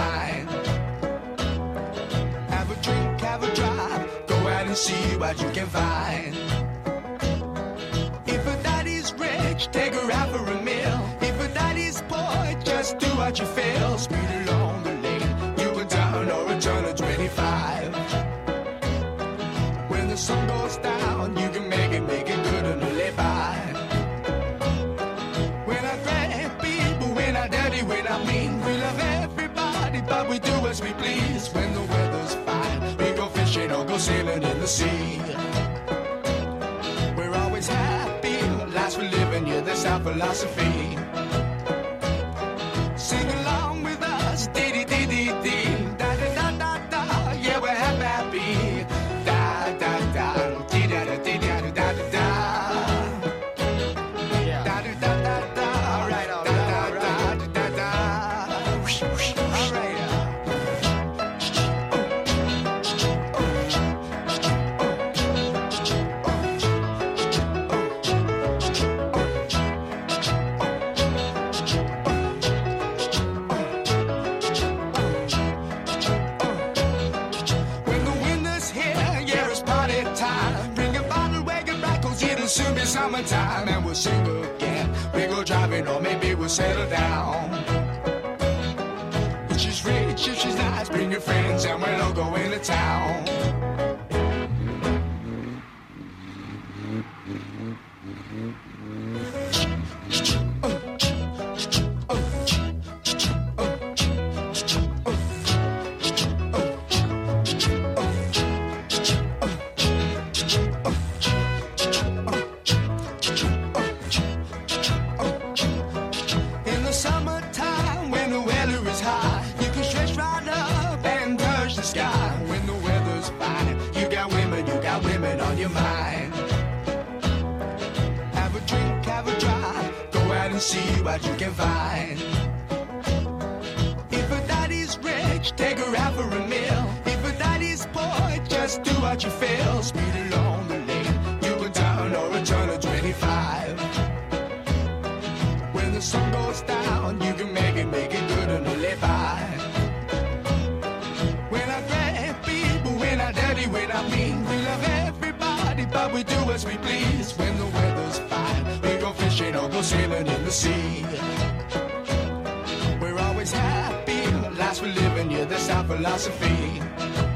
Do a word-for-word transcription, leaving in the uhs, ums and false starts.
mind. Have a drink, have a drive, go out and see what you can find. If a daddy's rich, take her out for a meal. If a daddy's poor, just do what you feel. Speed along the lane, you can down or a turn of twenty-five. When the sun goes down, you can make it, make it good and live by. When I grab people, when I dirty, when I mean, we love everybody, but we do as we please. When the weather's fine, we go fishing or go sailing in the sea. We're always happy, lives we live in, yeah, that's our philosophy. Sing along with us, dee dee dee dee dee, da da da da da, yeah, we're happy, happy, da da da, dee da da dee da da da da da, yeah, da da da da da, all right, all right, all right, da da da, all right. Soon be summertime and we'll sing again. We go driving or maybe we'll settle down. If she's rich, if she's nice, bring your friends and we'll all go into town. Summertime, when the weather is high, you can stretch right up and touch the sky. When the weather's fine, you got women, you got women on your mind. Have a drink, have a drive, go out and see what you can find. If a daddy's rich, take her out for a meal. If a daddy's poor, just do what you feel. Speed along the lane, you can down or a turn of twenty-five. When the sun goes down, you can make it, make it good and live by. When I grab people, when I dirty, when I mean, we love everybody, but we do as we please. When the weather's fine, we go fishing or go sailing in the sea. We're always happy, lives we live in, yeah, that's our philosophy.